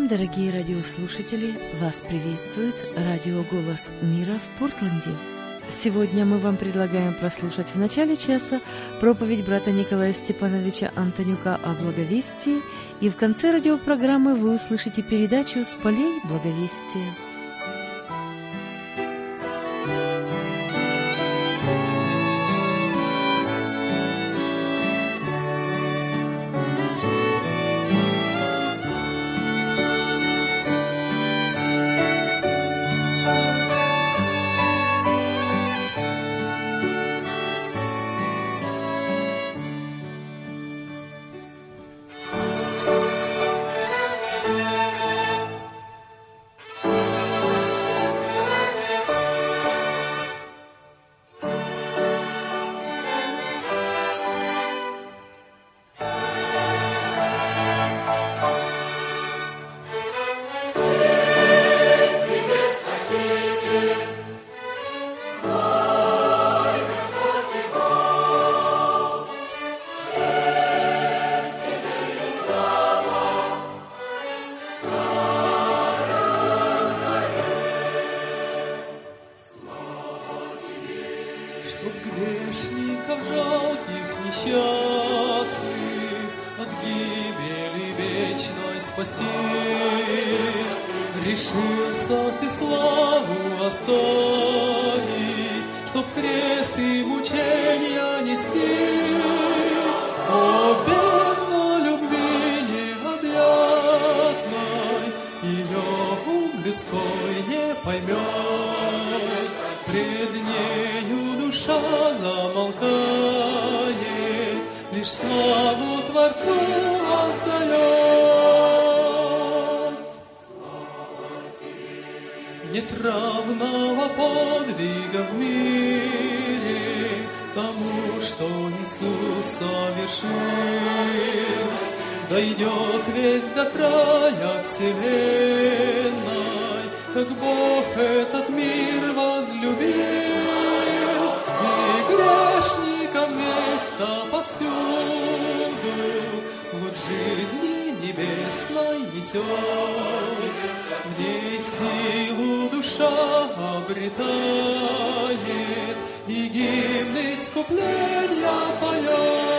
вечером, дорогие радиослушатели! Вас приветствует радио «Голос мира» в Портленде. Сегодня мы вам предлагаем прослушать в начале часа проповедь брата Николая Степановича Антонюка о благовестии, и в конце радиопрограммы вы услышите передачу «С полей благовестия». Чтоб грешников жалких, несчастных от гибели вечной спасти, решился ты славу оставить, чтоб крест и мучения нести. О, бездна любви необъятной, ее ум людской не поймет, пред нею душа замолкает, лишь славу Творцу воздает. Нет равного подвига в мире тому, что Иисус совершил. Дойдет весь до края вселенной, как Бог этот мир возлюбил, и грешникам место повсюду луч жизни небесной несет. В ней силу душа обретает, и гимны искупления поет.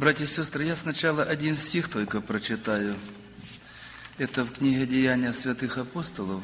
Братья и сестры, я сначала один стих только прочитаю. Это в книге «Деяния святых апостолов»,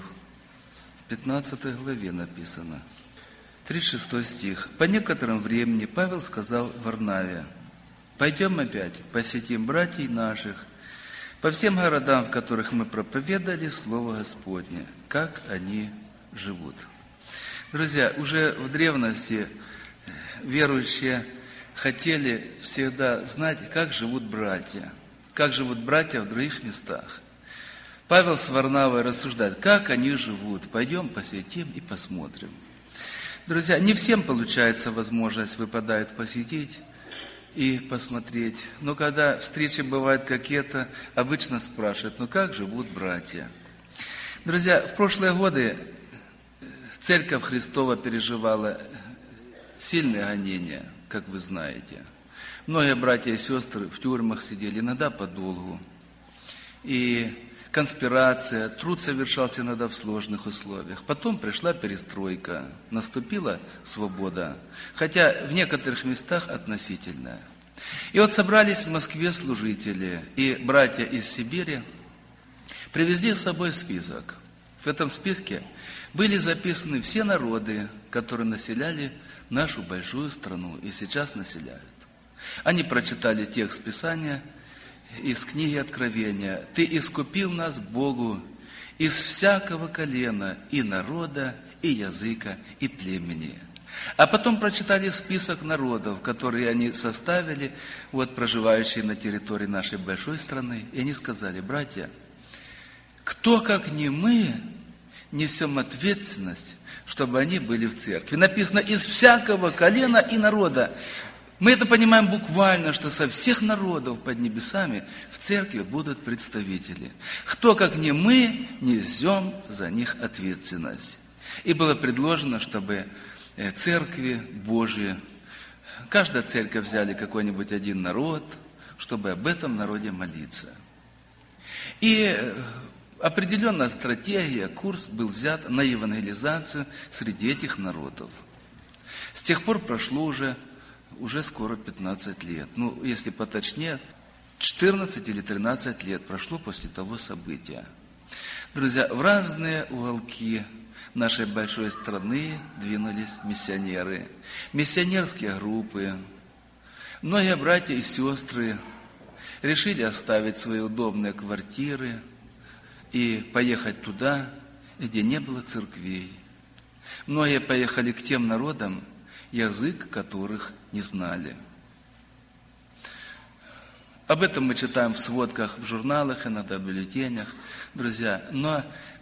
15 главе написано. 36 стих. «По некотором времени Павел сказал Варнаве: пойдем опять, посетим братьев наших по всем городам, в которых мы проповедали Слово Господне, как они живут». Друзья, уже в древности верующие хотели всегда знать, как живут братья в других местах. Павел с Варнавой рассуждает, как они живут. Пойдем посетим и посмотрим. Друзья, не всем получается возможность выпадает посетить и посмотреть. Но когда встречи бывают какие-то, обычно спрашивают, как живут братья? Друзья, в прошлые годы Церковь Христова переживала сильные гонения, как вы знаете. Многие братья и сестры в тюрьмах сидели, иногда подолгу. И конспирация, труд совершался иногда в сложных условиях. Потом пришла перестройка, наступила свобода, хотя в некоторых местах относительная. И вот собрались в Москве служители, и братья из Сибири привезли с собой список. В этом списке были записаны все народы, которые населяли нашу большую страну и сейчас населяют. Они прочитали текст Писания из книги Откровения. «Ты искупил нас Богу из всякого колена, и народа, и языка, и племени». А потом прочитали список народов, которые они составили, проживающие на территории нашей большой страны. И они сказали: братья, кто, как не мы, несем ответственность, чтобы они были в церкви. Написано: из всякого колена и народа. Мы это понимаем буквально, что со всех народов под небесами в церкви будут представители. Кто, как не мы, несем за них ответственность. И было предложено, чтобы церкви Божьи, каждая церковь взяли какой-нибудь один народ, чтобы об этом народе молиться. И определенная стратегия, курс был взят на евангелизацию среди этих народов. С тех пор прошло уже скоро 15 лет. Если поточнее, 14 или 13 лет прошло после того события. Друзья, в разные уголки нашей большой страны двинулись миссионеры, миссионерские группы. Многие братья и сестры решили оставить свои удобные квартиры и поехать туда, где не было церквей. Многие поехали к тем народам, язык которых не знали. Об этом мы читаем в сводках, в журналах, иногда в бюллетенях, друзья. Но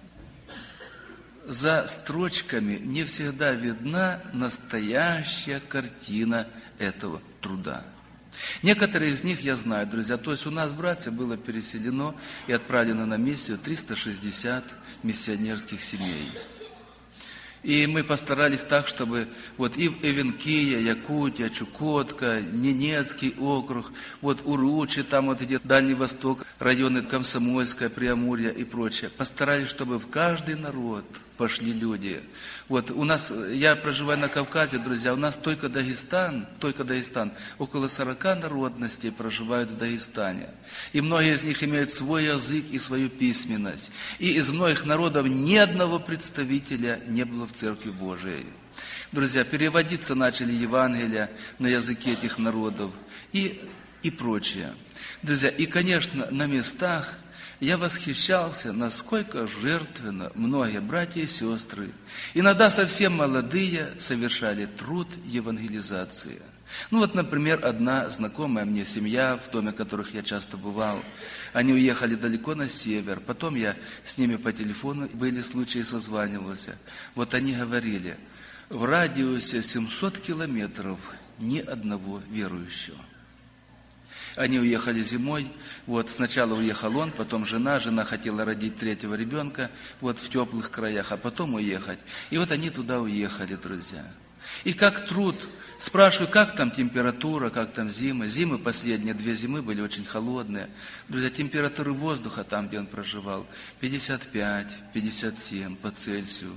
за строчками не всегда видна настоящая картина этого труда. Некоторые из них я знаю, друзья. То есть у нас, братья, было переселено и отправлено на миссию 360 миссионерских семей. И мы постарались так, чтобы и Эвенкия, Якутия, Чукотка, Ненецкий округ, Уручи, там где Дальний Восток, районы Комсомольская, Преамурье и прочее. Постарались, чтобы в каждый народ пошли люди. У нас, я проживаю на Кавказе, друзья, у нас только Дагестан, около 40 народностей проживают в Дагестане. И многие из них имеют свой язык и свою письменность. И из многих народов ни одного представителя не было в Церкви Божией. Друзья, переводиться начали Евангелия на языке этих народов и прочее. Друзья, и, конечно, на местах я восхищался, насколько жертвенно многие братья и сестры, иногда совсем молодые, совершали труд евангелизации. Например, одна знакомая мне семья, в доме которых я часто бывал, они уехали далеко на север, потом я с ними по телефону, были случаи, созванивался. Они говорили: в радиусе 700 километров ни одного верующего. Они уехали зимой, сначала уехал он, потом жена хотела родить 3-го ребенка, в теплых краях, а потом уехать. И они туда уехали, друзья. И как труд, спрашиваю, как там температура, как там зимы. Зимы последние 2 зимы были очень холодные. Друзья, температуры воздуха там, где он проживал, 55, 57 по Цельсию.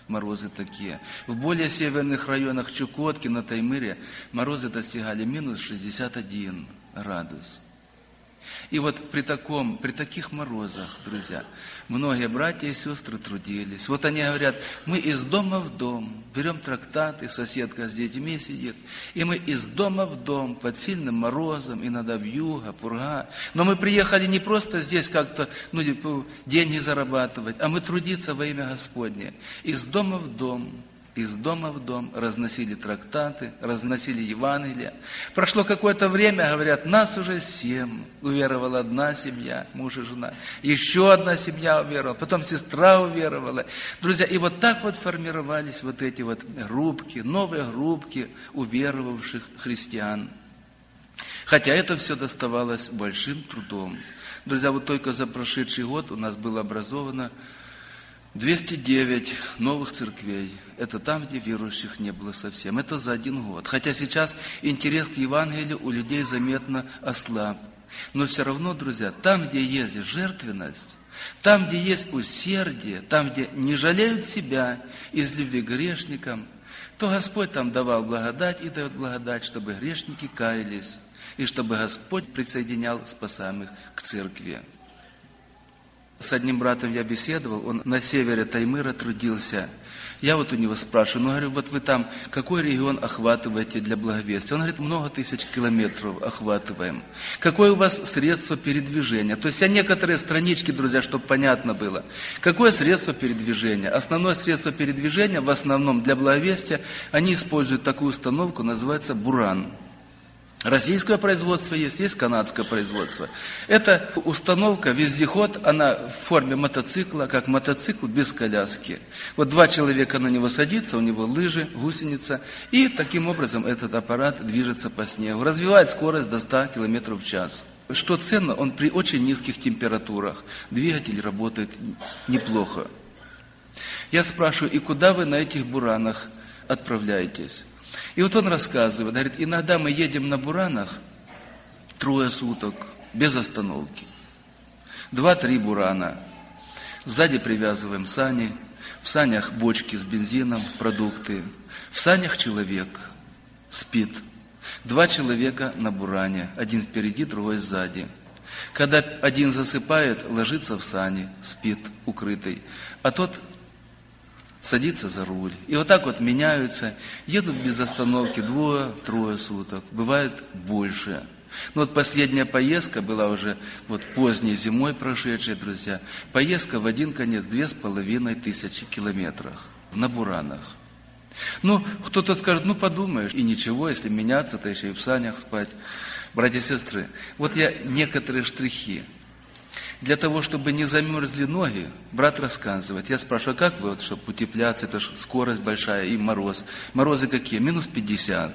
морозы такие. В более северных районах Чукотки, на Таймыре морозы достигали минус 61 градус. И вот при таких морозах, друзья, многие братья и сестры трудились. Вот они говорят, мы из дома в дом, берем трактаты, соседка с детьми сидит, и мы из дома в дом под сильным морозом, иногда вьюга, пурга. Но мы приехали не просто здесь как-то деньги зарабатывать, а мы трудиться во имя Господне. Из дома в дом разносили трактаты, разносили Евангелие. Прошло какое-то время, говорят, нас уже 7. Уверовала одна семья, муж и жена. Еще одна семья уверовала, потом сестра уверовала. Друзья, и вот так вот формировались вот эти вот группки, новые группки уверовавших христиан. Хотя это все доставалось большим трудом. Друзья, вот только за прошедший год у нас было образовано 209 новых церквей. Это там, где верующих не было совсем. Это за 1 год. Хотя сейчас интерес к Евангелию у людей заметно ослаб. Но все равно, друзья, там, где есть жертвенность, там, где есть усердие, там, где не жалеют себя из любви к грешникам, то Господь там давал благодать и дает благодать, чтобы грешники каялись, и чтобы Господь присоединял спасаемых к церкви. С одним братом я беседовал, он на севере Таймыра трудился. Я вот у него спрашиваю, говорю, вот вы там какой регион охватываете для благовестия? Он говорит, много тысяч километров охватываем. Какое у вас средство передвижения? То есть я некоторые странички, друзья, чтобы понятно было. Какое средство передвижения? Основное средство передвижения, в основном для благовестия, они используют такую установку, называется буран. Российское производство есть канадское производство. Это установка, вездеход, она в форме мотоцикла, как мотоцикл без коляски. Вот 2 человека на него садятся, у него лыжи, гусеница, и таким образом этот аппарат движется по снегу, развивает скорость до 100 км в час. Что ценно, он при очень низких температурах, двигатель работает неплохо. Я спрашиваю, и куда вы на этих буранах отправляетесь? И вот он рассказывает, говорит, иногда мы едем на буранах 3 суток, без остановки. 2-3 бурана. Сзади привязываем сани, в санях бочки с бензином, продукты. В санях человек спит. 2 человека на буране, один впереди, другой сзади. Когда один засыпает, ложится в сани, спит укрытый, а тот садится за руль. И вот так вот меняются, едут без остановки 2-3 суток, бывает больше. Но вот последняя поездка была уже вот поздней зимой прошедшая, друзья. Поездка в один конец 2500 километров на буранах. Ну, кто-то скажет, ну подумаешь, и ничего, если меняться, то еще и в санях спать. Братья и сестры, вот я некоторые штрихи. Для того, чтобы не замерзли ноги, брат рассказывает. Я спрашиваю, как вы, вот, чтобы утепляться, это же скорость большая и мороз. Морозы какие? Минус 50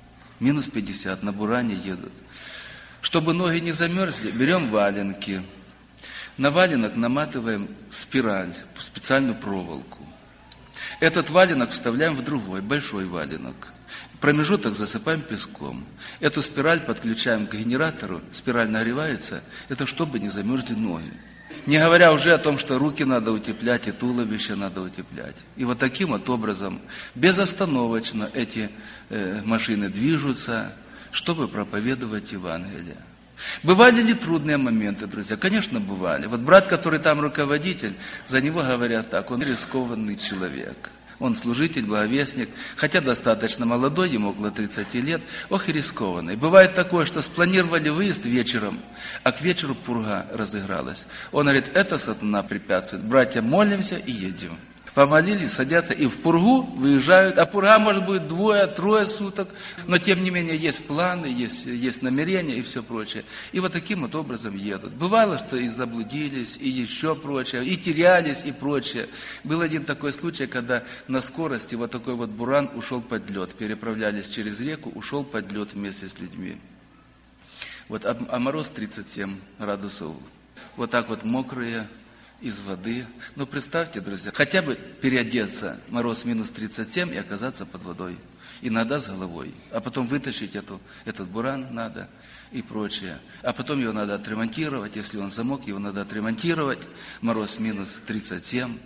на буране едут. Чтобы ноги не замерзли, берем валенки. На валенок наматываем спираль, специальную проволоку. Этот валенок вставляем в другой, большой валенок. Промежуток засыпаем песком. Эту спираль подключаем к генератору, спираль нагревается, это чтобы не замерзли ноги. Не говоря уже о том, что руки надо утеплять и туловище надо утеплять. И вот таким вот образом, безостановочно эти машины движутся, чтобы проповедовать Евангелие. Бывали ли трудные моменты, друзья? Конечно, бывали. Вот брат, который там руководитель, за него говорят так, он рискованный человек. Он служитель, благовестник, хотя достаточно молодой, ему около 30 лет, ох и рискованный. Бывает такое, что спланировали выезд вечером, а к вечеру пурга разыгралась. Он говорит, это сатана препятствует. Братья, молимся и едем. Помолились, садятся и в пургу выезжают, а пурга может быть 2-3 суток, но тем не менее есть планы, есть намерения и все прочее. И вот таким вот образом едут. Бывало, что и заблудились, и еще прочее, и терялись, и прочее. Был один такой случай, когда на скорости вот такой вот буран ушел под лед, переправлялись через реку, ушел под лед вместе с людьми. Вот, а мороз 37 градусов. Вот так вот мокрые, из воды. Ну, представьте, друзья, хотя бы переодеться, мороз минус 37 и оказаться под водой. Иногда с головой. А потом вытащить этот буран надо и прочее. А потом его надо отремонтировать. Если он замок, его надо отремонтировать. Мороз минус 37.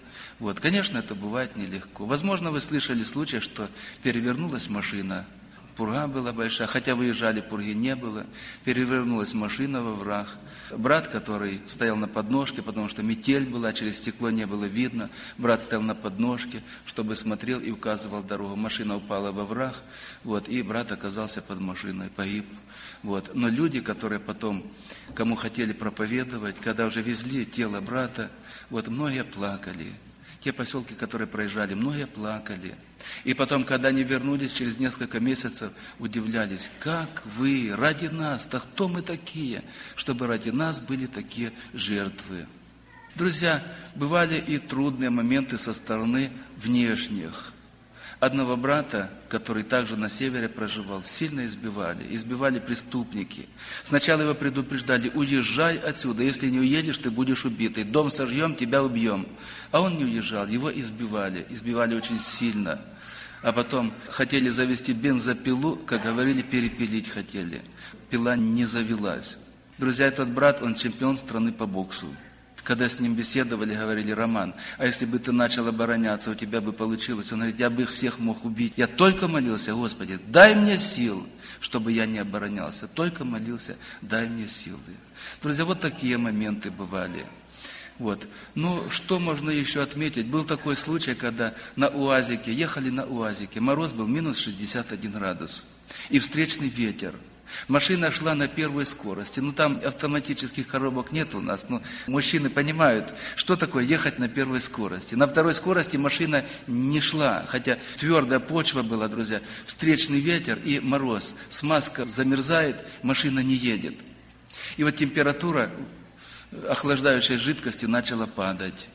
Вот, конечно, это бывает нелегко. Возможно, вы слышали случай, что перевернулась машина, пурга была большая, хотя выезжали, пурги не было, перевернулась машина во враг. Брат, который стоял на подножке, потому что метель была, через стекло не было видно, брат стоял на подножке, чтобы смотрел и указывал дорогу. Машина упала во враг, вот, и брат оказался под машиной, погиб. Вот. Но люди, которые потом, кому хотели проповедовать, когда уже везли тело брата, вот, многие плакали. Те поселки, которые проезжали, многие плакали. И потом, когда они вернулись через несколько месяцев, удивлялись, как вы ради нас, да кто мы такие, чтобы ради нас были такие жертвы. Друзья, бывали и трудные моменты со стороны внешних. Одного брата, который также на севере проживал, сильно избивали преступники. Сначала его предупреждали: уезжай отсюда, если не уедешь, ты будешь убитый, дом сожжем, тебя убьем. А он не уезжал, его избивали очень сильно. А потом хотели завести бензопилу, как говорили, перепилить хотели. Пила не завелась. Друзья, этот брат, он чемпион страны по боксу. Когда с ним беседовали, говорили: Роман, а если бы ты начал обороняться, у тебя бы получилось? Он говорит: я бы их всех мог убить. Я только молился: Господи, дай мне сил, чтобы я не оборонялся. Только молился: дай мне силы. Друзья, вот такие моменты бывали. Вот. Ну, что можно еще отметить? Был такой случай, когда ехали на УАЗике, мороз был минус 61 градус, и встречный ветер. Машина шла на первой скорости. Ну, там автоматических коробок нет у нас. Но мужчины понимают, что такое ехать на первой скорости. На второй скорости машина не шла. Хотя твердая почва была, друзья. Встречный ветер и мороз. Смазка замерзает, машина не едет. И вот температура охлаждающей жидкости начала падать.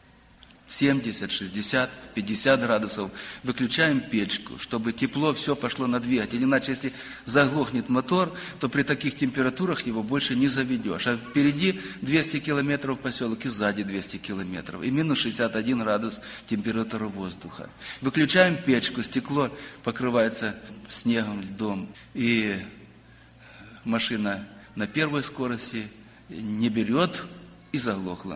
70, 60, 50 градусов. Выключаем печку, чтобы тепло все пошло на двигатель. Иначе, если заглохнет мотор, то при таких температурах его больше не заведешь. А впереди 200 километров поселок и сзади 200 километров. И минус 61 градус температура воздуха. Выключаем печку, стекло покрывается снегом, льдом. И машина на первой скорости не берет и заглохла.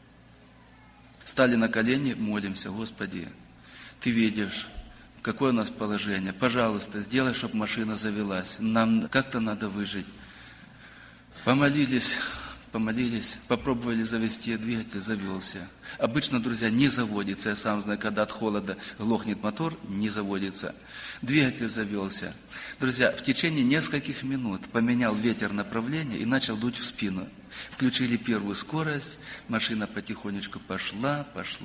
Стали на колени, молимся: Господи, Ты видишь, какое у нас положение. Пожалуйста, сделай, чтобы машина завелась. Нам как-то надо выжить. Помолились, попробовали завести, двигатель завелся. Обычно, друзья, не заводится. Я сам знаю, когда от холода глохнет мотор, не заводится. Двигатель завелся. Друзья, в течение нескольких минут поменял ветер направление и начал дуть в спину. Включили первую скорость, машина потихонечку пошла,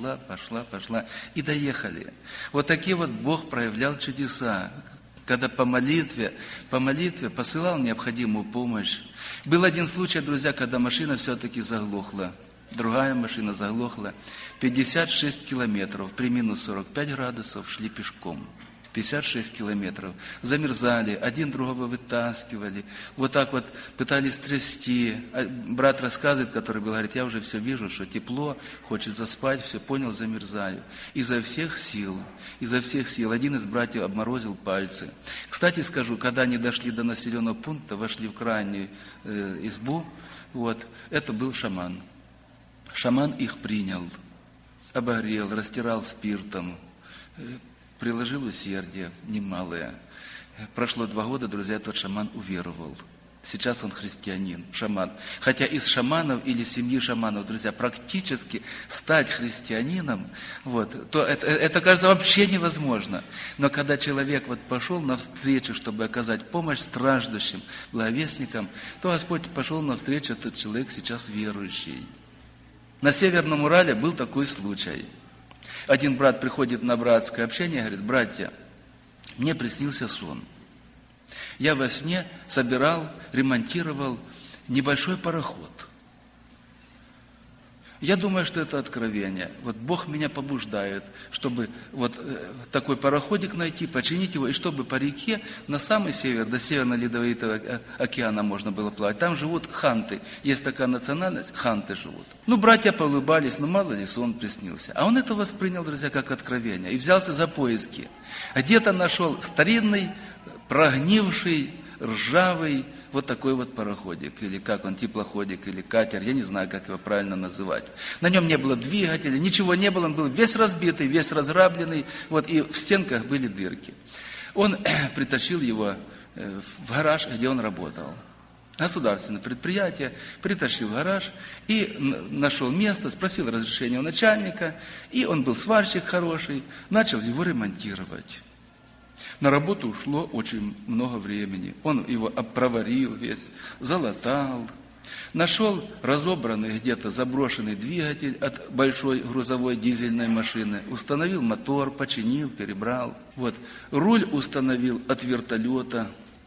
и доехали. Вот такие вот Бог проявлял чудеса, когда по молитве посылал необходимую помощь. Был один случай, друзья, когда машина все-таки заглохла. Другая машина заглохла. 56 километров при минус 45 градусов шли пешком. 56 километров. Замерзали, один другого вытаскивали. Вот так вот пытались трясти. Брат рассказывает, который был, говорит: я уже все вижу, что тепло, хочет заспать, все понял, замерзаю. Изо всех сил. Один из братьев обморозил пальцы. Кстати скажу, когда они дошли до населенного пункта, вошли в крайнюю избу, вот, это был шаман. Шаман их принял, обогрел, растирал спиртом, приложил усердие немалое. Прошло 2 года, друзья, тот шаман уверовал. Сейчас он христианин, шаман. Хотя из шаманов или семьи шаманов, друзья, практически стать христианином, вот, то это кажется вообще невозможно. Но когда человек вот пошел навстречу, чтобы оказать помощь страждущим, благовестникам, то Господь пошел навстречу, этот человек сейчас верующий. На Северном Урале был такой случай. Один брат приходит на братское общение и говорит: братья, мне приснился сон. Я во сне собирал, ремонтировал небольшой пароход. Я думаю, что это откровение. Вот Бог меня побуждает, чтобы вот такой пароходик найти, починить его, и чтобы по реке на самый север, до Северно-Ледовитого океана можно было плавать. Там живут ханты. Есть такая национальность, ханты живут. Ну, братья поулыбались, ну, мало ли, сон приснился. А он это воспринял, друзья, как откровение. И взялся за поиски. Где-то нашел старинный, прогнивший, ржавый вот такой вот пароходик, или как он, теплоходик, или катер, я не знаю, как его правильно называть. На нем не было двигателя, ничего не было, он был весь разбитый, весь разграбленный, вот, и в стенках были дырки. Он притащил его в гараж, где он работал. Государственное предприятие, притащил в гараж и нашел место, спросил разрешения у начальника, и он был сварщик хороший, начал его ремонтировать. На работу ушло очень много времени. Он его проварил весь, залатал, нашел разобранный где-то заброшенный двигатель от большой грузовой дизельной машины, установил мотор, починил, перебрал. Вот. Руль установил от вертолета,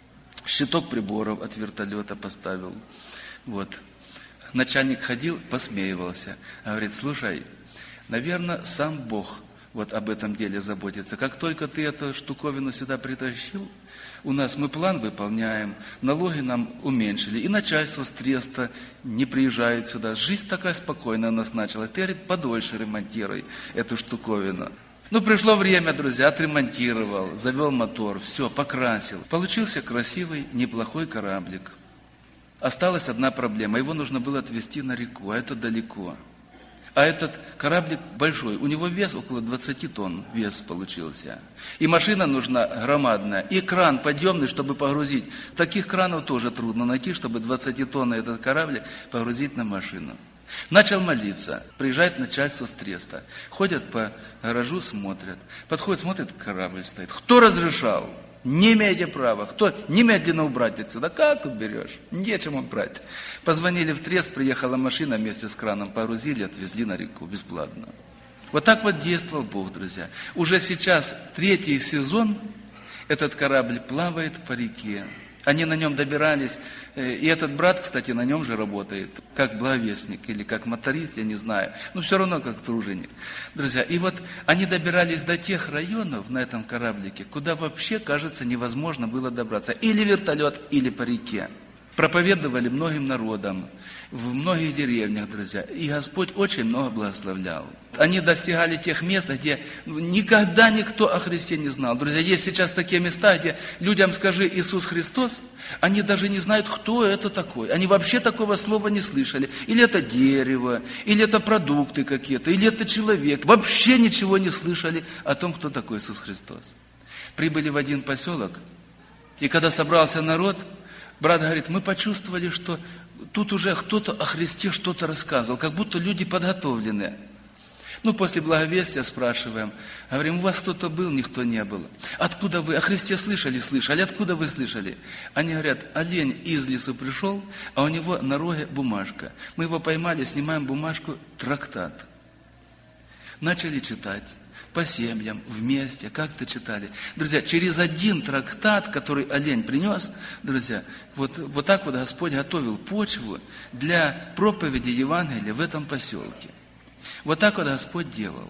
щиток приборов от вертолета поставил. Вот. Начальник ходил, посмеивался. Говорит, слушай, наверное, сам Бог вот об этом деле заботится. Как только ты эту штуковину сюда притащил, у нас мы план выполняем, налоги нам уменьшили, и начальство с Треста не приезжает сюда. Жизнь такая спокойная у нас началась. Ты, говорит, подольше ремонтируй эту штуковину. Ну, пришло время, друзья, отремонтировал, завел мотор, все, покрасил. Получился красивый, неплохой кораблик. Осталась одна проблема, его нужно было отвезти на реку, а это далеко. А этот кораблик большой, у него вес около 20 тонн, вес получился. И машина нужна громадная, и кран подъемный, чтобы погрузить. Таких кранов тоже трудно найти, чтобы 20 тонн этот кораблик погрузить на машину. Начал молиться, приезжает начальство с Треста, ходят по гаражу, смотрят, подходят, смотрят, корабль стоит. Кто разрешал? Не имеете права. Кто? Немедленно убрать отсюда. Как уберешь? Нечем убрать. Позвонили в Трест, приехала машина вместе с краном, погрузили, отвезли на реку бесплатно. Вот так вот действовал Бог, друзья. Уже сейчас 3-й сезон этот корабль плавает по реке. Они на нем добирались, и этот брат, кстати, на нем же работает, как благовестник или как моторист, я не знаю, но все равно как труженик. Друзья, и вот они добирались до тех районов на этом кораблике, куда вообще, кажется, невозможно было добраться. Или вертолет, или по реке. Проповедовали многим народам, в многих деревнях, друзья, и Господь очень много благословлял. Они достигали тех мест, где никогда никто о Христе не знал. Друзья, есть сейчас такие места, где людям скажи Иисус Христос, они даже не знают, кто это такой. Они вообще такого слова не слышали. Или это дерево, или это продукты какие-то, или это человек. Вообще ничего не слышали о том, кто такой Иисус Христос. Прибыли в один поселок, и когда собрался народ, брат говорит, мы почувствовали, что тут уже кто-то о Христе что-то рассказывал, как будто люди подготовленные. Ну, после благовестия спрашиваем, говорим, у вас кто-то был, никто не был. Откуда вы? О Христе слышали? Слышали. Откуда вы слышали? Они говорят, олень из лесу пришел, а у него на роге бумажка. Мы его поймали, снимаем бумажку, трактат. Начали читать. По семьям, вместе, как-то читали. Друзья, через один трактат, который олень принес, друзья, вот так вот Господь готовил почву для проповеди Евангелия в этом поселке. Вот так вот Господь делал.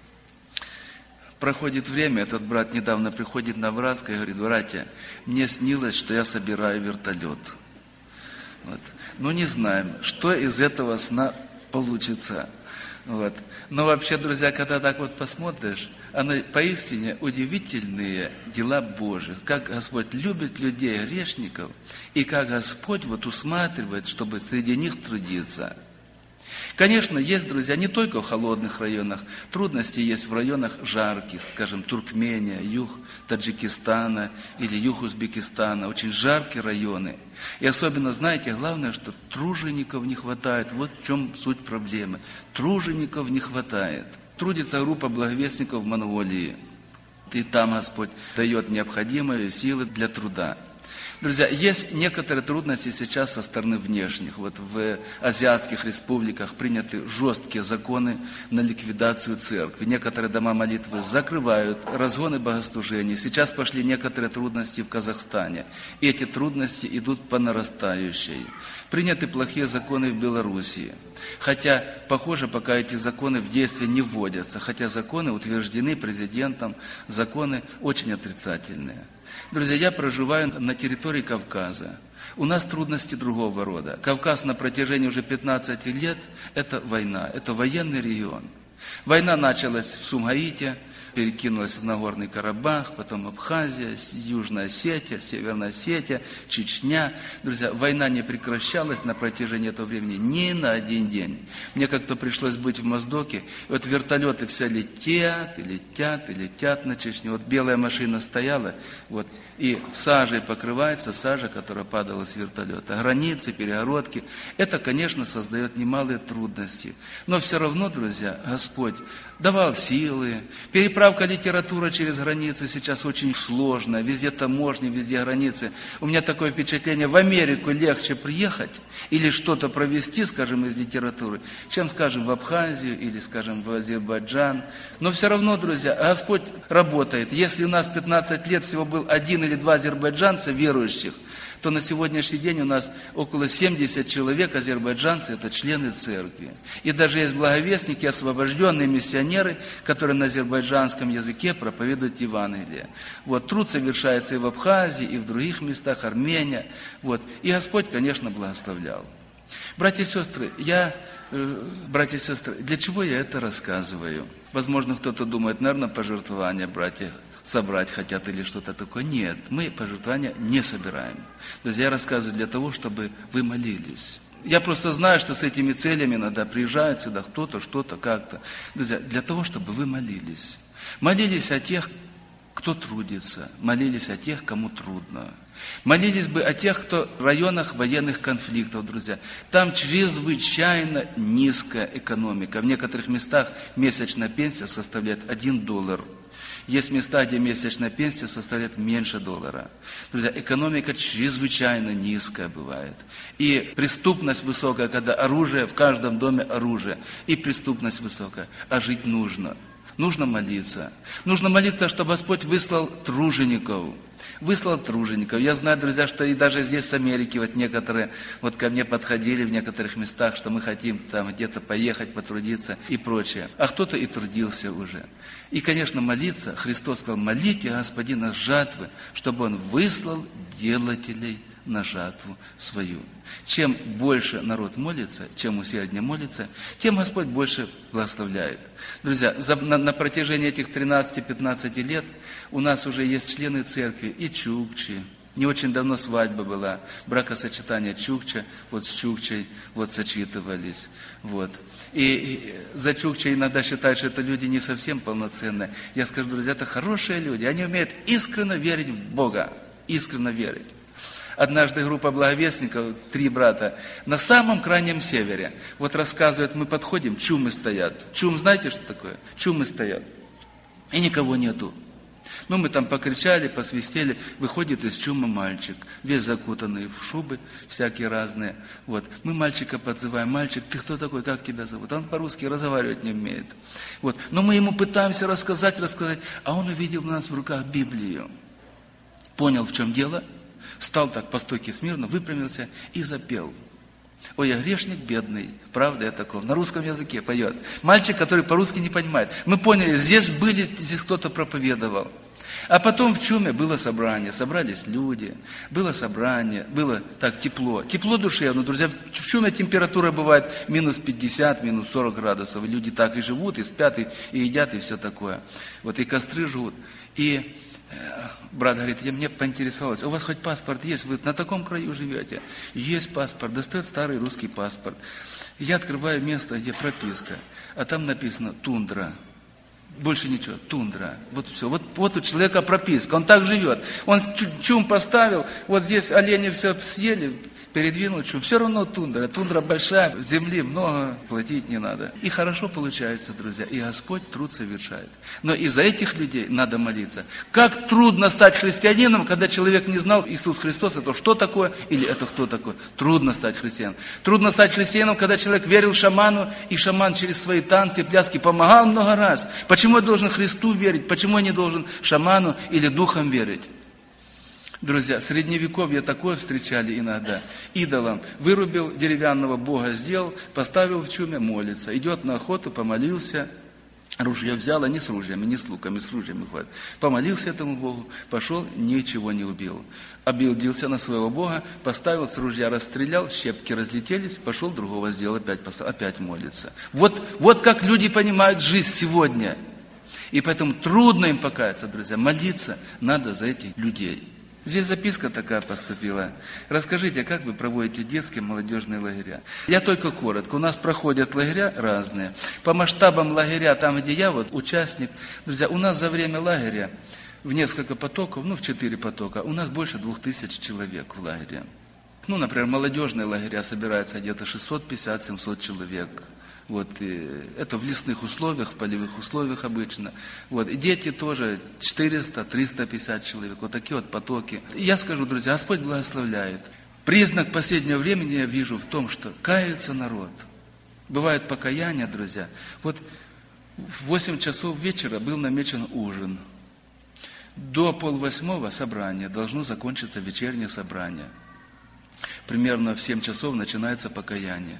Проходит время, этот брат недавно приходит на Братск и говорит, братья, мне снилось, что я собираю вертолет. Вот. Ну, не знаем, что из этого сна получится. Вот. Но вообще, друзья, когда так вот посмотришь, оно поистине удивительные дела Божьи. Как Господь любит людей, грешников, и как Господь вот усматривает, чтобы среди них трудиться. Конечно, есть, друзья, не только в холодных районах. Трудности есть в районах жарких, скажем, Туркмения, юг Таджикистана или юг Узбекистана. Очень жаркие районы. И особенно, знаете, главное, что тружеников не хватает. Вот в чем суть проблемы. Тружеников не хватает. Трудится группа благовестников в Монголии. И там Господь дает необходимые силы для труда. Друзья, есть некоторые трудности сейчас со стороны внешних. Вот в азиатских республиках приняты жесткие законы на ликвидацию церкви. Некоторые дома молитвы закрывают, разгоны богослужений. Сейчас пошли некоторые трудности в Казахстане. И эти трудности идут по нарастающей. Приняты плохие законы в Белоруссии. Хотя, похоже, пока эти законы в действие не вводятся. Хотя законы утверждены президентом, законы очень отрицательные. Друзья, я проживаю на территории Кавказа. У нас трудности другого рода. Кавказ на протяжении уже 15 лет – это война, это военный регион. Война началась в Сумгаите, перекинулась в Нагорный Карабах, потом Абхазия, Южная Осетия, Северная Осетия, Чечня. Друзья, война не прекращалась на протяжении этого времени ни на один день. Мне как-то пришлось быть в Моздоке, и вот вертолеты все летят, и летят, и летят на Чечню. Вот белая машина стояла, вот, и сажей покрывается, сажа, которая падала с вертолета. Границы, перегородки. Это, конечно, создает немалые трудности. Но все равно, друзья, Господь давал силы. Переправка литературы через границы сейчас очень сложно. Везде таможни, везде границы. У меня такое впечатление, в Америку легче приехать или что-то провести, скажем, из литературы, чем, скажем, в Абхазию или, скажем, в Азербайджан. Но все равно, друзья, Господь работает. Если у нас 15 лет всего был 1 или 2 азербайджанца верующих, то на сегодняшний день у нас около 70 человек, азербайджанцы, это члены церкви. И даже есть благовестники, освобожденные миссионеры, которые на азербайджанском языке проповедуют Евангелие. Вот, труд совершается и в Абхазии, и в других местах, Армения. Вот. И Господь, конечно, благословлял. Братья и сестры, для чего я это рассказываю? Возможно, кто-то думает, наверное, пожертвования, братья, собрать хотят или что-то такое. Нет, мы пожертвования не собираем. Друзья, я рассказываю для того, чтобы вы молились. Я просто знаю, что с этими целями иногда приезжают сюда кто-то, что-то, как-то. Друзья, для того, чтобы вы молились. Молились о тех, кто трудится. Молились о тех, кому трудно. Молились бы о тех, кто в районах военных конфликтов, друзья. Там чрезвычайно низкая экономика. В некоторых местах месячная пенсия составляет $1. Есть места, где месячная пенсия составляет меньше $1. Друзья, экономика чрезвычайно низкая бывает. И преступность высокая, когда оружие, в каждом доме оружие. И преступность высокая. А жить нужно. Нужно молиться. Нужно молиться, чтобы Господь выслал тружеников. Выслал тружеников. Я знаю, друзья, что и даже здесь, в Америке, вот некоторые вот ко мне подходили в некоторых местах, что мы хотим там где-то поехать, потрудиться и прочее. А кто-то и трудился уже. И, конечно, молиться. Христос сказал, молите Господина жатвы, чтобы Он выслал делателей на жатву свою. Чем больше народ молится, чем усерднее молится, тем Господь больше благословляет. Друзья, на протяжении этих 13-15 лет у нас уже есть члены церкви и чукчи. Не очень давно свадьба была, бракосочетание чукча, вот с чукчей вот сочетывались. Вот. И за чукчей иногда считают, что это люди не совсем полноценные. Я скажу, друзья, это хорошие люди, они умеют искренне верить в Бога, искренне верить. Однажды группа благовестников, 3 брата, на самом крайнем севере, вот рассказывают, мы подходим, чумы стоят. Чум, знаете, что такое? Чумы стоят. И никого нету. Ну, мы там покричали, посвистели, выходит из чумы мальчик, весь закутанный в шубы, всякие разные. Вот. Мы мальчика подзываем, мальчик, ты кто такой, как тебя зовут? Он по-русски разговаривать не умеет. Вот. Но мы ему пытаемся рассказать, а он увидел у нас в руках Библию. Понял, в чем дело? Встал так по стойке смирно, выпрямился и запел. Ой, я грешник бедный, правда я таков. На русском языке поет. Мальчик, который по-русски не понимает. Мы поняли, здесь кто-то проповедовал. А потом в чуме было собрание, собрались люди, было собрание, было так тепло. Тепло душевно, друзья, в чуме температура бывает минус 50, минус 40 градусов. И люди так и живут, и спят, и едят, и все такое. Вот и костры жгут. И брат говорит, мне поинтересовалось, у вас хоть паспорт есть? Вы на таком краю живете? Есть паспорт, достает старый русский паспорт. Я открываю место, где прописка, а там написано «Тундра». Больше ничего, тундра. Вот все. Вот у человека прописка, он так живет. Он чум поставил, вот здесь олени все съели, передвинул чум. Все равно тундра. Тундра большая, земли много, платить не надо. И хорошо получается, друзья. И Господь труд совершает. Но из-за этих людей надо молиться. Как трудно стать христианином, когда человек не знал Иисус Христос, это что такое или это кто такой. Трудно стать христианином. Трудно стать христианином, когда человек верил шаману, и шаман через свои танцы и пляски помогал много раз. Почему я должен Христу верить? Почему я не должен шаману или духам верить? Друзья, средневековье такое встречали иногда. Идолом вырубил деревянного бога, сделал, поставил в чуме, молится. Идет на охоту, помолился, ружье взял, а не с ружьями, не с луками, с ружьями хватит. Помолился этому богу, пошел, ничего не убил. Обиделся на своего бога, поставил с ружья, расстрелял, щепки разлетелись, пошел, другого сделал, опять поставил, опять молится. Вот как люди понимают жизнь сегодня. И поэтому трудно им покаяться, друзья. Молиться надо за этих людей. Здесь записка такая поступила. Расскажите, как вы проводите детские молодежные лагеря? Я только коротко. У нас проходят лагеря разные. По масштабам лагеря, там, где я участник, друзья, у нас за время лагеря в несколько потоков, в 4 потока, у нас больше 2000 человек в лагере. Например, молодежные лагеря собираются где-то 650-700 человек. И это в лесных условиях, в полевых условиях обычно. И дети тоже 400-350 человек. Такие потоки. И я скажу, друзья, Господь благословляет. Признак последнего времени я вижу в том, что кается народ. Бывает покаяние, друзья. В 8 часов вечера был намечен ужин. До 7:30 собрание должно закончиться вечернее собрание. Примерно в 7 часов начинается покаяние.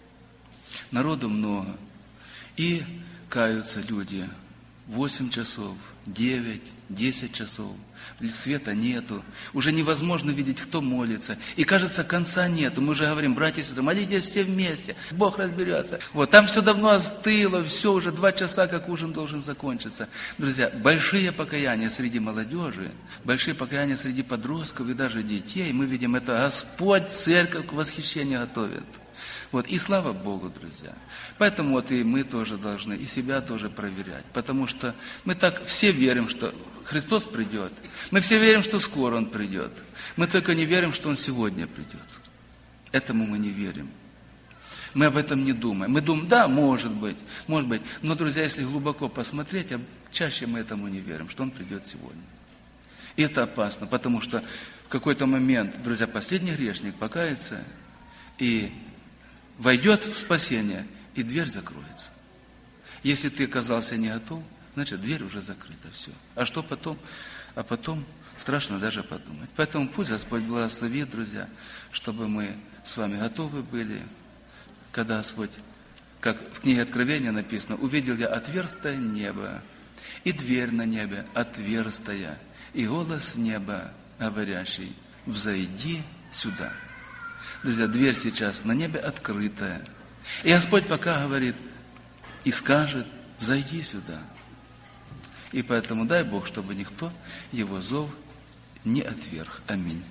Народу много. И каются люди. 8 часов, 9, 10 часов. Света нету. Уже невозможно видеть, кто молится. И кажется, конца нету. Мы уже говорим, братья и сестры, молитесь все вместе. Бог разберется. Там все давно остыло. Все, уже 2 часа, как ужин должен закончиться. Друзья, большие покаяния среди молодежи, большие покаяния среди подростков и даже детей. Мы видим, это Господь церковь к восхищению готовит. И слава Богу, друзья. Поэтому и мы тоже должны, и себя тоже проверять. Потому что мы так все верим, что Христос придет. Мы все верим, что скоро Он придет. Мы только не верим, что Он сегодня придет. Этому мы не верим. Мы об этом не думаем. Мы думаем, да, может быть. Но, друзья, если глубоко посмотреть, чаще мы этому не верим, что Он придет сегодня. И это опасно, потому что в какой-то момент, друзья, последний грешник покается и войдет в спасение, и дверь закроется. Если ты оказался не готов, значит, дверь уже закрыта, все. А что потом? А потом страшно даже подумать. Поэтому пусть Господь благословит, друзья, чтобы мы с вами готовы были, когда Господь, как в книге Откровения написано, увидел я отверстое небо, и дверь на небе отверстая, и голос неба, говорящий, взойди сюда. Друзья, дверь сейчас на небе открытая. И Господь пока говорит и скажет, взойди сюда. И поэтому дай Бог, чтобы никто его зов не отверг. Аминь.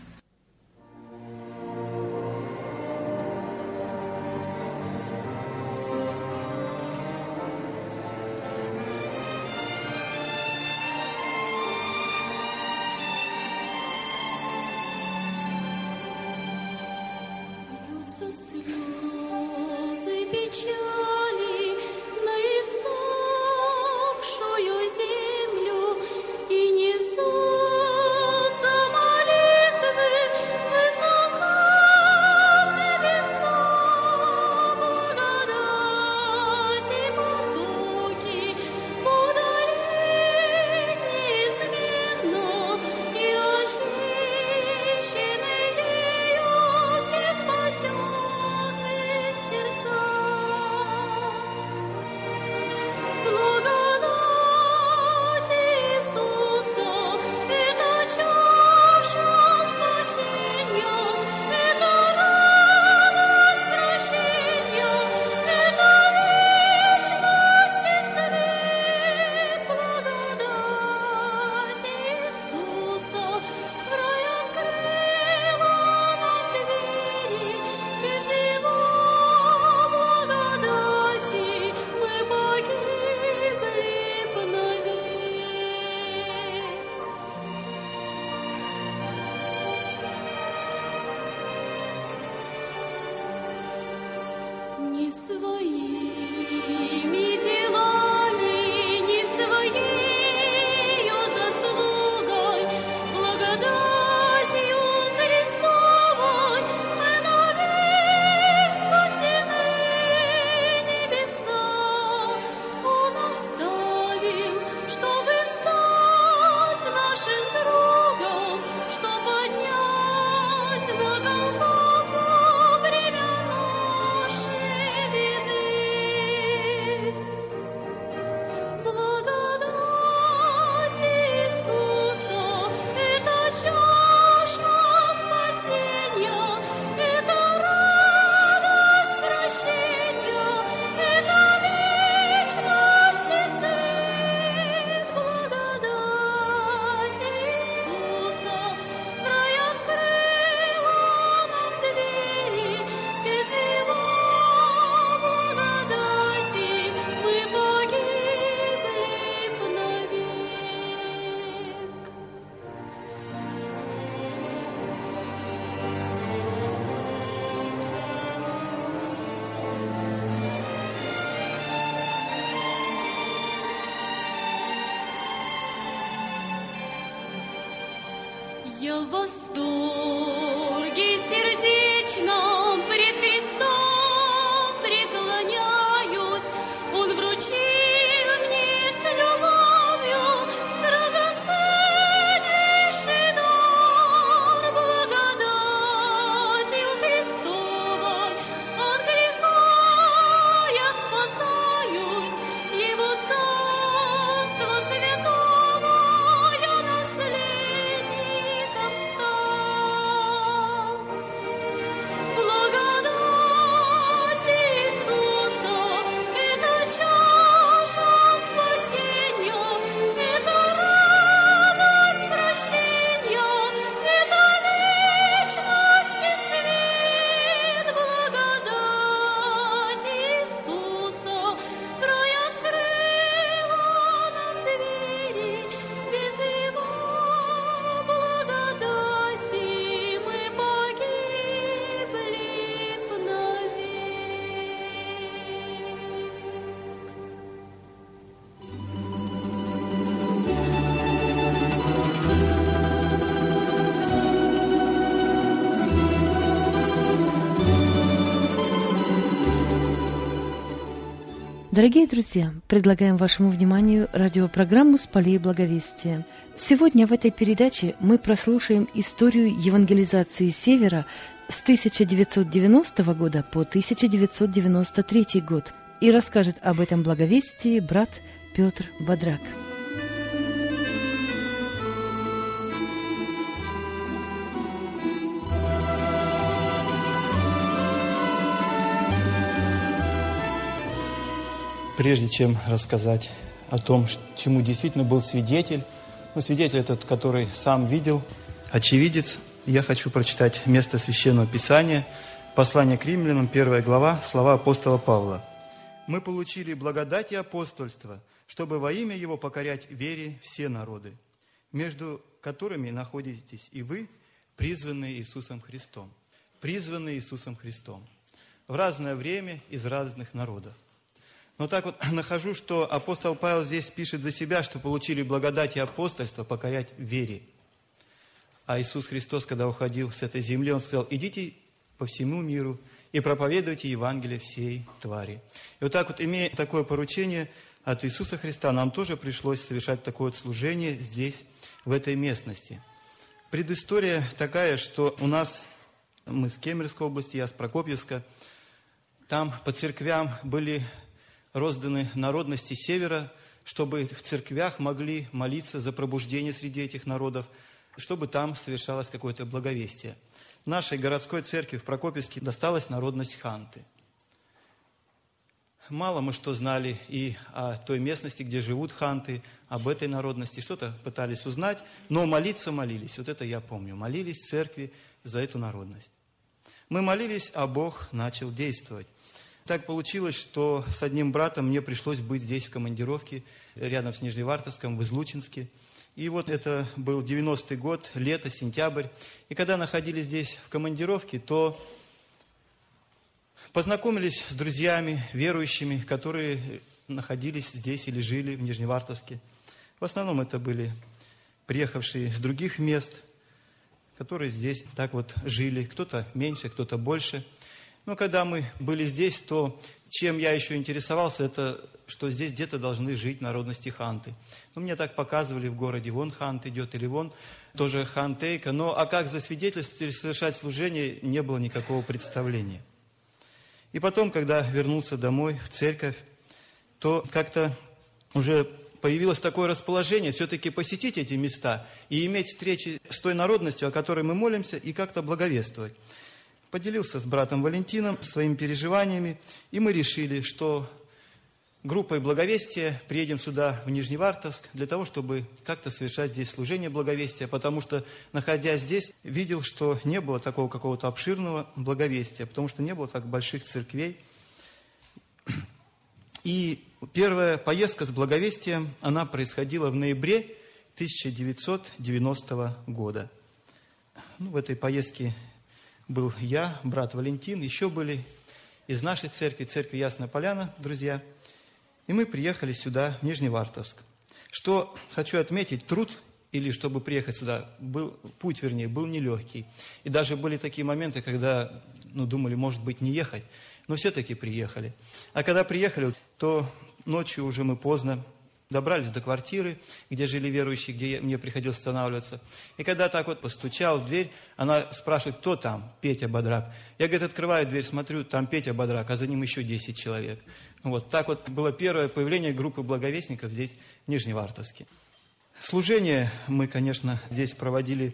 Я в восторге сердечном пред Христом преклоняюсь. Он вручил мне с любовью драгоценнейший дар, благодатью Христовой от греха я спасаюсь, Его царство святого я наследником стал. Благодать Иисуса — это чаша спасения, это радость прощения, это вечность и свет. Благодать Иисуса приоткрыла нам двери, без Его благодати мы погибли навек. Дорогие друзья, предлагаем вашему вниманию радиопрограмму «С полей благовестия». Сегодня в этой передаче мы прослушаем историю евангелизации Севера с 1990 года по 1993 год. И расскажет об этом благовестии брат Петр Бодрак. Прежде чем рассказать о том, чему действительно был свидетель, свидетель этот, который сам видел, очевидец, я хочу прочитать место Священного Писания, послание к Римлянам, 1 глава, слова апостола Павла. «Мы получили благодать и апостольство, чтобы во имя Его покорять вере все народы, между которыми находитесь и вы, призванные Иисусом Христом». Призванные Иисусом Христом. В разное время из разных народов. Но так вот нахожу, что апостол Павел здесь пишет за себя, что получили благодать и апостольство покорять вере. А Иисус Христос, когда уходил с этой земли, Он сказал: идите по всему миру и проповедуйте Евангелие всей твари. И вот так вот, имея такое поручение от Иисуса Христа, нам тоже пришлось совершать такое вот служение здесь, в этой местности. Предыстория такая, что у нас, мы с Кемеровской области, я с Прокопьевска, там по церквям были розданы народности Севера, чтобы в церквях могли молиться за пробуждение среди этих народов, чтобы там совершалось какое-то благовестие. Нашей городской церкви в Прокопьевске досталась народность ханты. Мало мы что знали и о той местности, где живут ханты, об этой народности, что-то пытались узнать, но молиться молились. Вот это я помню. Молились в церкви за эту народность. Мы молились, а Бог начал действовать. Так получилось, что с одним братом мне пришлось быть здесь в командировке, рядом с Нижневартовском, в Излучинске. И вот это был 90-й год, лето, сентябрь. И когда находились здесь в командировке, то познакомились с друзьями, верующими, которые находились здесь или жили в Нижневартовске. В основном это были приехавшие с других мест, которые здесь так вот жили. Кто-то меньше, кто-то больше. Но когда мы были здесь, то чем я еще интересовался, это что здесь где-то должны жить народности ханты. Ну, мне так показывали в городе, вон хант идет, или вон тоже хантейка. Но а как засвидетельствовать или совершать служение, не было никакого представления. И потом, когда вернулся домой, в церковь, то как-то уже появилось такое расположение все-таки посетить эти места и иметь встречи с той народностью, о которой мы молимся, и как-то благовествовать. Поделился с братом Валентином своими переживаниями, и мы решили, что группой благовестия приедем сюда, в Нижневартовск, для того, чтобы как-то совершать здесь служение благовестия, потому что, находясь здесь, видел, что не было такого какого-то обширного благовестия, потому что не было так больших церквей. И первая поездка с благовестием, она происходила в ноябре 1990 года. В этой поездке был я, брат Валентин, еще были из нашей церкви, церкви Ясная Поляна, друзья. И мы приехали сюда, в Нижневартовск. Что хочу отметить, труд или чтобы приехать сюда, путь был нелегкий. И даже были такие моменты, когда думали, может быть, не ехать, но все-таки приехали. А когда приехали, то ночью уже мы поздно добрались до квартиры, где жили верующие, где мне приходилось останавливаться. И когда так вот постучал в дверь, она спрашивает, кто там? Петя Бодрак. Я, говорит, открываю дверь, смотрю, там Петя Бодрак, а за ним еще 10 человек. Вот так вот было первое появление группы благовестников здесь, в Нижневартовске. Служение мы, конечно, здесь проводили,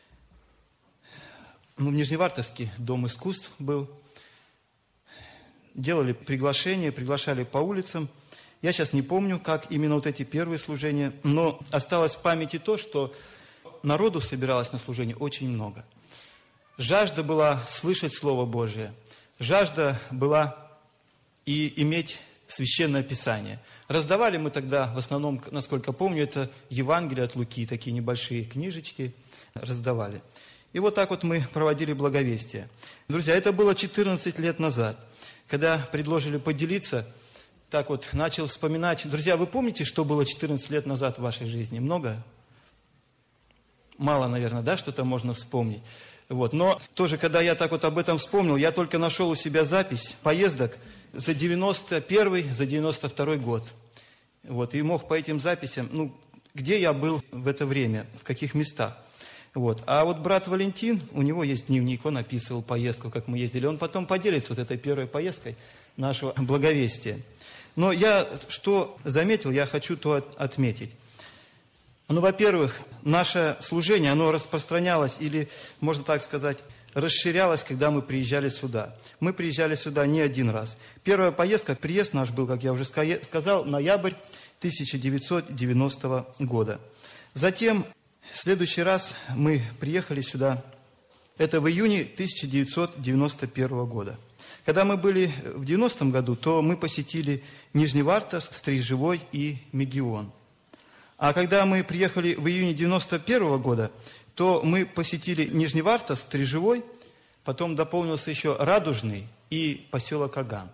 в Нижневартовске Дом искусств был. Делали приглашали по улицам. Я сейчас не помню, как именно вот эти первые служения, но осталось в памяти то, что народу собиралось на служение очень много. Жажда была слышать Слово Божие, жажда была и иметь Священное Писание. Раздавали мы тогда, в основном, насколько помню, это Евангелие от Луки, такие небольшие книжечки раздавали. И вот так вот мы проводили благовестие. Друзья, это было 14 лет назад, когда предложили поделиться. Так вот, начал вспоминать. Друзья, вы помните, что было 14 лет назад в вашей жизни? Много? Мало, наверное, да, что-то можно вспомнить. Вот. Но тоже, когда я так вот об этом вспомнил, я только нашел у себя запись поездок за 91-й, за 92-й год. Вот. И мог по этим записям, где я был в это время, в каких местах. Вот. А вот брат Валентин, у него есть дневник, он описывал поездку, как мы ездили. Он потом поделится вот этой первой поездкой нашего благовестия. Но я что заметил, я хочу то отметить. Во-первых, наше служение, оно распространялось, или, можно так сказать, расширялось, когда мы приезжали сюда. Мы приезжали сюда не один раз. Первая поездка, приезд наш был, как я уже сказал, ноябрь 1990 года. Затем, в следующий раз мы приехали сюда, это в июне 1991 года. Когда мы были в 90-м году, то мы посетили Нижневартовск, Стрижевой и Мегион. А когда мы приехали в июне 91 года, то мы посетили Нижневартовск, Стрижевой, потом дополнился еще Радужный и поселок Аган.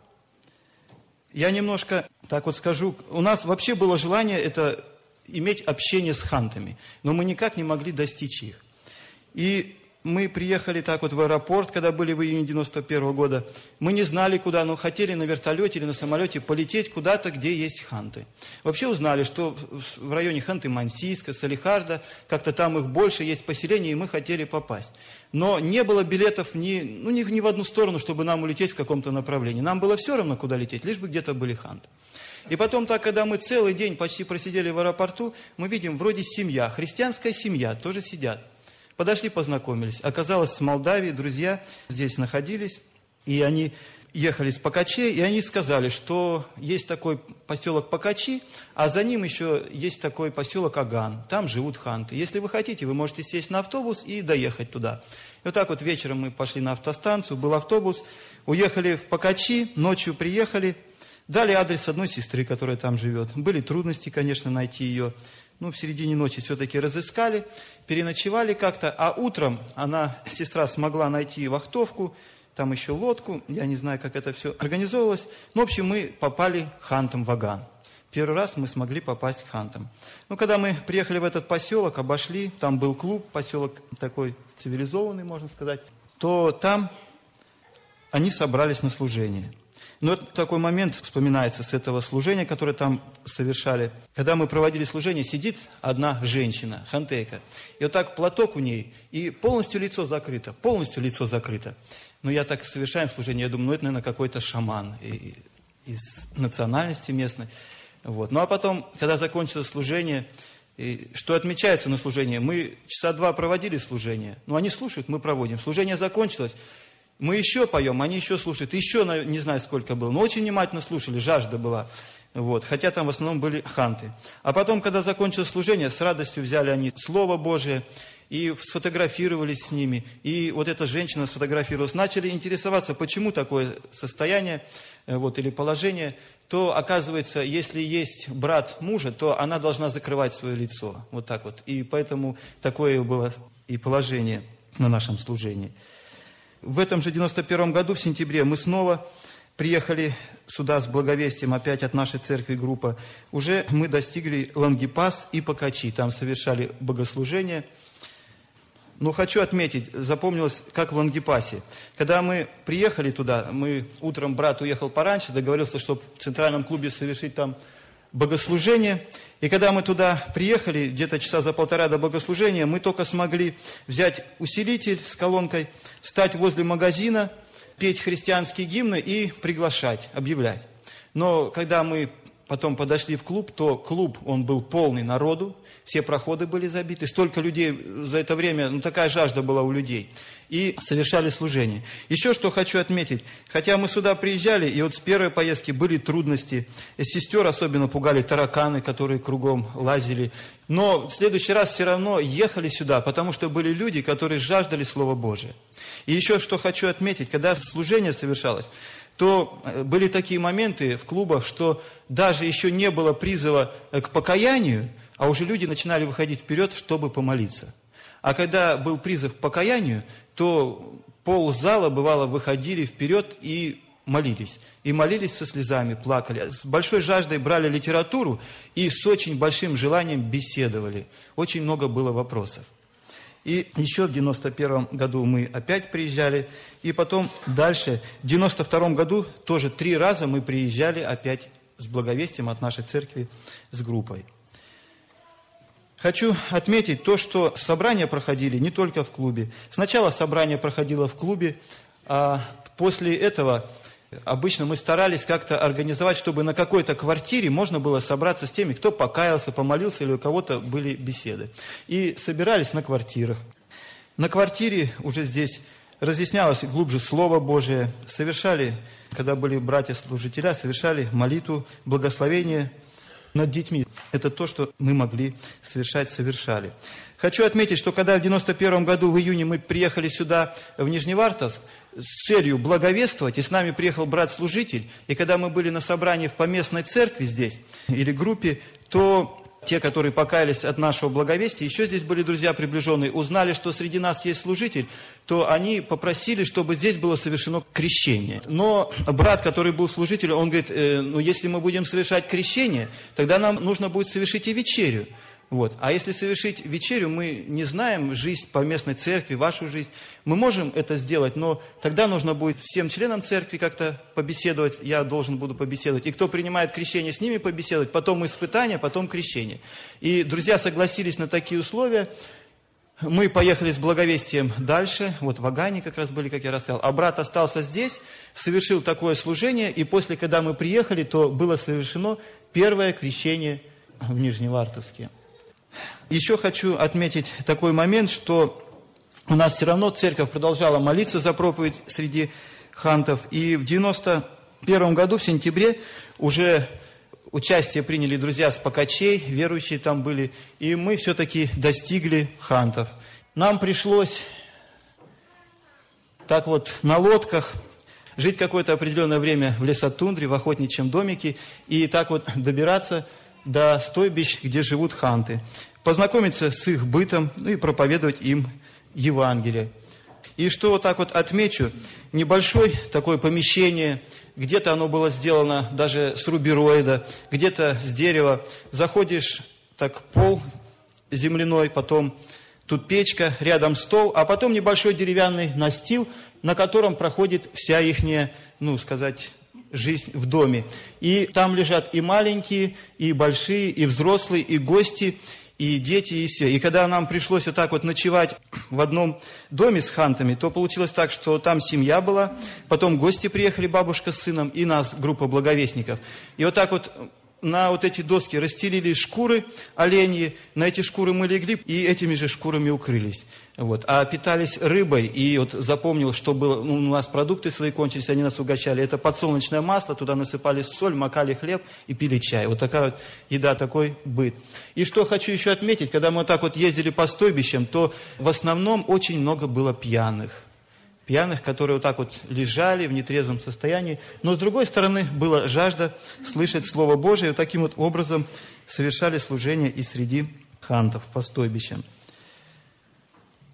Я немножко так вот скажу, у нас вообще было желание это иметь общение с хантами, но мы никак не могли достичь их. И мы приехали так вот в аэропорт, когда были в июне 91 года. Мы не знали куда, но хотели на вертолете или на самолете полететь куда-то, где есть ханты. Вообще узнали, что в районе Ханты-Мансийска, Салихарда, как-то там их больше, есть поселения, и мы хотели попасть. Но не было билетов ни в одну сторону, чтобы нам улететь в каком-то направлении. Нам было все равно, куда лететь, лишь бы где-то были ханты. И потом так, когда мы целый день почти просидели в аэропорту, мы видим, вроде семья, христианская семья, тоже сидят. Подошли, познакомились. Оказалось, с Молдавии друзья здесь находились, и они ехали с Покачей, и они сказали, что есть такой поселок Покачи, а за ним еще есть такой поселок Аган, там живут ханты. Если вы хотите, вы можете сесть на автобус и доехать туда. И вот так вот вечером мы пошли на автостанцию, был автобус, уехали в Покачи, ночью приехали, дали адрес одной сестры, которая там живет. Были трудности, конечно, найти ее. В середине ночи все-таки разыскали, переночевали как-то, а утром сестра смогла найти вахтовку, там еще лодку, я не знаю, как это все организовывалось. В общем, мы попали хантам в Аган. Первый раз мы смогли попасть к хантам. Когда мы приехали в этот поселок, обошли, там был клуб, поселок такой цивилизованный, можно сказать, то там они собрались на служение. Но такой момент вспоминается с этого служения, которое там совершали. Когда мы проводили служение, сидит одна женщина, хантейка. И вот так платок у ней, и полностью лицо закрыто. Но я так совершаем служение, я думаю, это, наверное, какой-то шаман из национальности местной. Вот. А потом, когда закончилось служение, что отмечается на служении, мы часа 2 проводили служение. Они слушают, мы проводим. Служение закончилось. Мы еще поем, они еще слушают, еще не знаю сколько было, но очень внимательно слушали, жажда была. Вот. Хотя там в основном были ханты. А потом, когда закончилось служение, с радостью взяли они Слово Божие и сфотографировались с ними. И вот эта женщина сфотографировалась, начали интересоваться, почему такое состояние или положение. То, оказывается, если есть брат мужа, то она должна закрывать свое лицо. Вот так вот. И поэтому такое было и положение на нашем служении. В этом же 91 году, в сентябре, мы снова приехали сюда с благовестием опять от нашей церкви группа, уже мы достигли Лангепас и Покачи. Там совершали богослужение. Но хочу отметить, запомнилось, как в Лангепасе. Когда мы приехали туда, утром брат уехал пораньше, договорился, чтобы в центральном клубе совершить там богослужение. И когда мы туда приехали, где-то часа за полтора до богослужения, мы только смогли взять усилитель с колонкой, встать возле магазина, петь христианские гимны и приглашать, объявлять. Но когда мы потом подошли в клуб, то клуб, он был полный народу, все проходы были забиты, столько людей за это время, такая жажда была у людей, и совершали служение. Еще что хочу отметить, хотя мы сюда приезжали, и вот с первой поездки были трудности, сестер особенно пугали тараканы, которые кругом лазили, но в следующий раз все равно ехали сюда, потому что были люди, которые жаждали Слова Божия. И еще что хочу отметить, когда служение совершалось, то были такие моменты в клубах, что даже еще не было призыва к покаянию, а уже люди начинали выходить вперед, чтобы помолиться. А когда был призыв к покаянию, то ползала, бывало, выходили вперед и молились. И молились со слезами, плакали. С большой жаждой брали литературу и с очень большим желанием беседовали. Очень много было вопросов. И еще в 91 году мы опять приезжали, и потом дальше, в 92 году тоже 3 раза мы приезжали опять с благовестием от нашей церкви с группой. Хочу отметить то, что собрания проходили не только в клубе. Сначала собрание проходило в клубе, а после этого обычно мы старались как-то организовать, чтобы на какой-то квартире можно было собраться с теми, кто покаялся, помолился или у кого-то были беседы. И собирались на квартирах. На квартире уже здесь разъяснялось глубже Слово Божие. Совершали, когда были братья-служителя, совершали молитву, благословение над детьми. Это то, что мы могли совершать, совершали. Хочу отметить, что когда в 91 году в июне мы приехали сюда, в Нижневартовск, с целью благовествовать, и с нами приехал брат-служитель, и когда мы были на собрании в поместной церкви здесь, или группе, то те, которые покаялись от нашего благовестия, еще здесь были друзья приближенные, узнали, что среди нас есть служитель, то они попросили, чтобы здесь было совершено крещение. Но брат, который был служителем, он говорит, если мы будем совершать крещение, тогда нам нужно будет совершить и вечерю. Вот. А если совершить вечерю, мы не знаем жизнь поместной церкви, вашу жизнь. Мы можем это сделать, но тогда нужно будет всем членам церкви как-то побеседовать. Я должен буду побеседовать. И кто принимает крещение, с ними побеседовать. Потом испытание, потом крещение. И друзья согласились на такие условия. Мы поехали с благовестием дальше. Вот в Агане как раз были, как я рассказал. А брат остался здесь, совершил такое служение. И после, когда мы приехали, то было совершено первое крещение в Нижневартовске. Еще хочу отметить такой момент, что у нас все равно церковь продолжала молиться за проповедь среди хантов. И в 91 году, в сентябре, уже участие приняли друзья с Покачей, верующие там были. И мы все-таки достигли хантов. Нам пришлось так вот на лодках жить какое-то определенное время в лесотундре, в охотничьем домике. И так вот добираться до стойбищ, где живут ханты, познакомиться с их бытом, и проповедовать им Евангелие. И что вот так вот отмечу, небольшое такое помещение, где-то оно было сделано даже с рубероида, где-то с дерева. Заходишь, так пол земляной, потом тут печка, рядом стол, а потом небольшой деревянный настил, на котором проходит вся ихняя, жизнь в доме. И там лежат и маленькие, и большие, и взрослые, и гости, и дети, и все. И когда нам пришлось вот так вот ночевать в одном доме с хантами, то получилось так, что там семья была, потом гости приехали, бабушка с сыном, и нас, группа благовестников. И вот так вот на вот эти доски расстелили шкуры оленьи, на эти шкуры мы легли и этими же шкурами укрылись. Вот. А питались рыбой, и вот запомнил, что было, у нас продукты свои кончились, они нас угощали. Это подсолнечное масло, туда насыпали соль, макали хлеб и пили чай. Вот такая вот еда, такой быт. И что хочу еще отметить, когда мы вот так вот ездили по стойбищам, то в основном очень много было пьяных. Пьяных, которые вот так вот лежали в нетрезвом состоянии. Но с другой стороны, была жажда слышать Слово Божие. И вот таким вот образом совершали служение и среди хантов по стойбищам.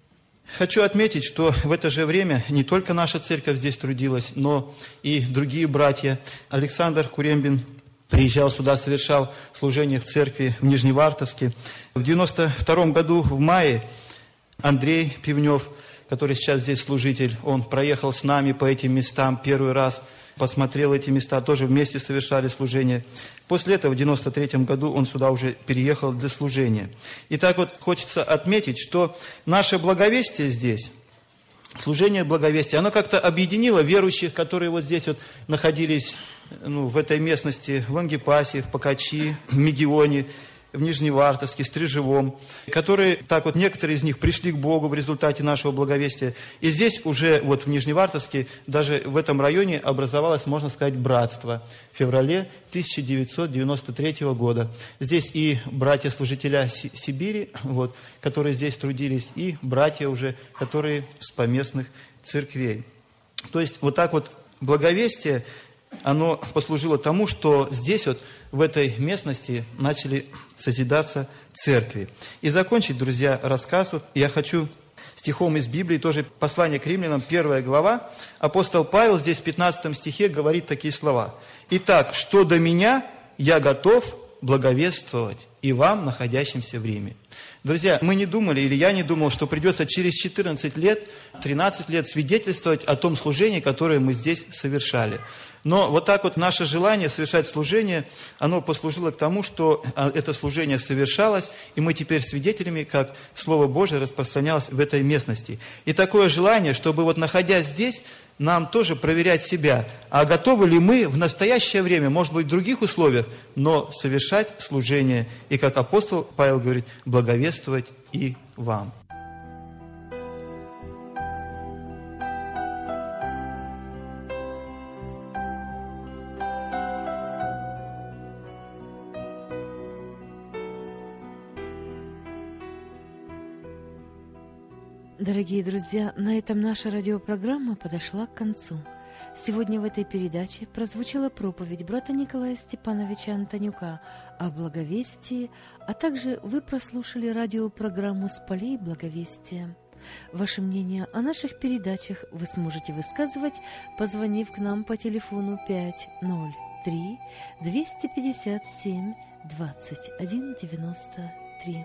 Хочу отметить, что в это же время не только наша церковь здесь трудилась, но и другие братья. Александр Курембин приезжал сюда, совершал служение в церкви в Нижневартовске. В 92 году, в мае, Андрей Пивнев, который сейчас здесь служитель, он проехал с нами по этим местам первый раз, посмотрел эти места, тоже вместе совершали служение. После этого в 93 году он сюда уже переехал для служения. И так вот хочется отметить, что наше благовестие здесь, служение благовестия, оно как-то объединило верующих, которые вот здесь вот находились в этой местности, в Лангепасе, в Покачи, в Мегионе, в Нижневартовске, Стрижевом, которые, так вот, некоторые из них пришли к Богу в результате нашего благовестия. И здесь уже, вот в Нижневартовске, даже в этом районе образовалось, можно сказать, братство в феврале 1993 года. Здесь и братья-служителя Сибири, вот, которые здесь трудились, и братья уже, которые с поместных церквей. То есть, вот так вот благовестие, оно послужило тому, что здесь вот, в этой местности, начали созидаться церкви. И закончить, друзья, рассказ вот я хочу стихом из Библии, тоже послание к римлянам, 1 глава. Апостол Павел здесь в 15 стихе говорит такие слова. «Итак, что до меня, я готов благовествовать и вам, находящимся в Риме». Друзья, мы не думали, или я не думал, что придется через 14 лет, 13 лет свидетельствовать о том служении, которое мы здесь совершали. Но вот так вот наше желание совершать служение, оно послужило к тому, что это служение совершалось, и мы теперь свидетелями, как Слово Божие распространялось в этой местности. И такое желание, чтобы вот находясь здесь, нам тоже проверять себя, а готовы ли мы в настоящее время, может быть, в других условиях, но совершать служение. И как апостол Павел говорит, благовествовать и вам. Дорогие друзья, на этом наша радиопрограмма подошла к концу. Сегодня в этой передаче прозвучала проповедь брата Николая Степановича Антонюка о благовестии, а также вы прослушали радиопрограмму «С полей благовестия». Ваше мнение о наших передачах вы сможете высказывать, позвонив к нам по телефону 503 257 2193.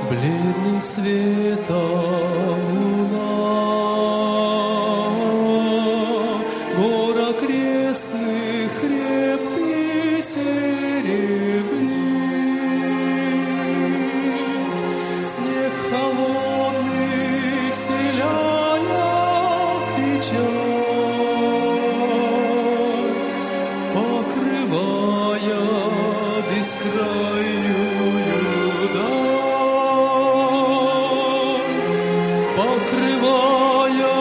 бледным светом луна, гор окрестных хребты серебрит, снег холодный вселяя печаль, покрывая бескрайнюю даль, покрывая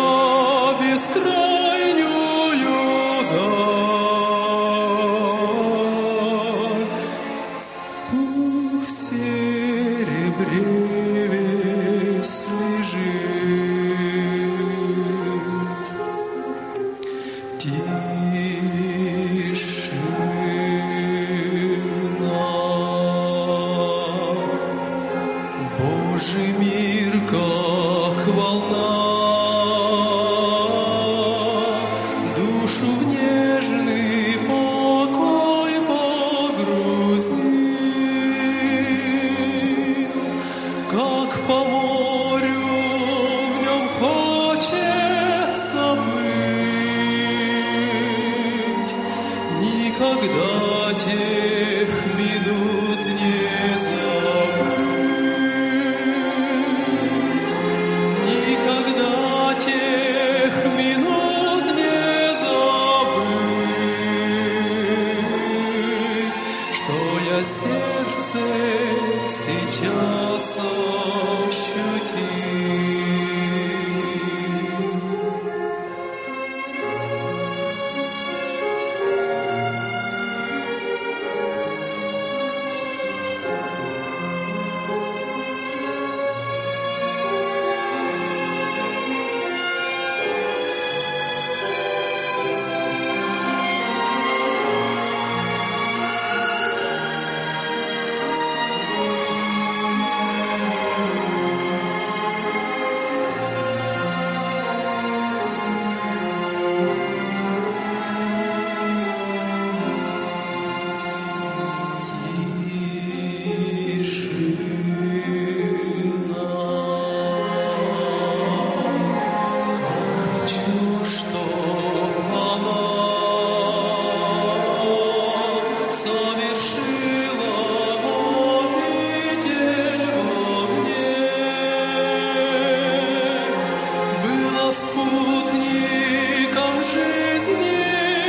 бескрайнюю даль. В серебре весь лежит тишина. Божий мир, как волна, душу в нежный покой погрузил, как по морю в нем хочется плыть, никогда тех минут не забыть, никогда тех минут не забыть, что я сердце сейчас ощутил. Спутником жизни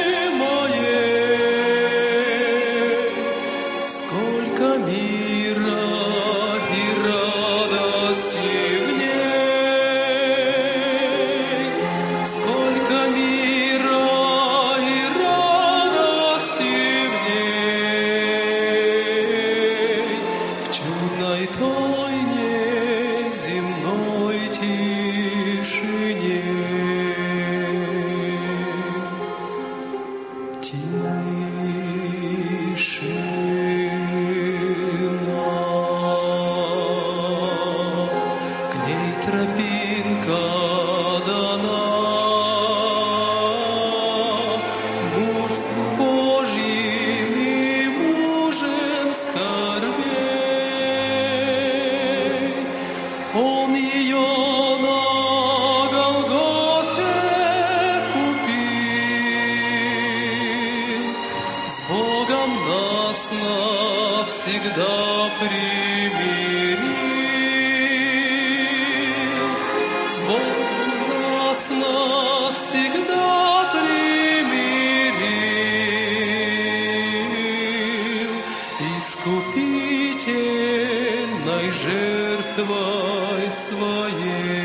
моей, сколько мира и радости в ней, сколько мира и радости в ней, в чудной тайне земной тишине. Тишина, к ней тропинка дана, муж Божьим и мужем скорбей, он ее на Голгофе купил, с Богом нас навсегда примирил, с Богом нас навсегда примирил, искупительной жертвой своей.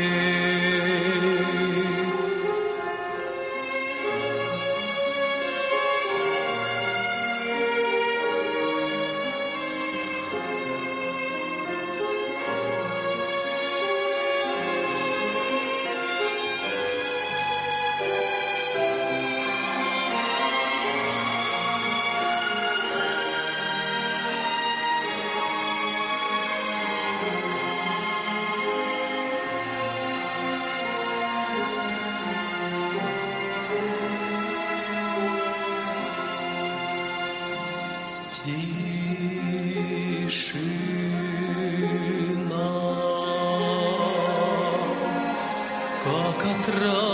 края.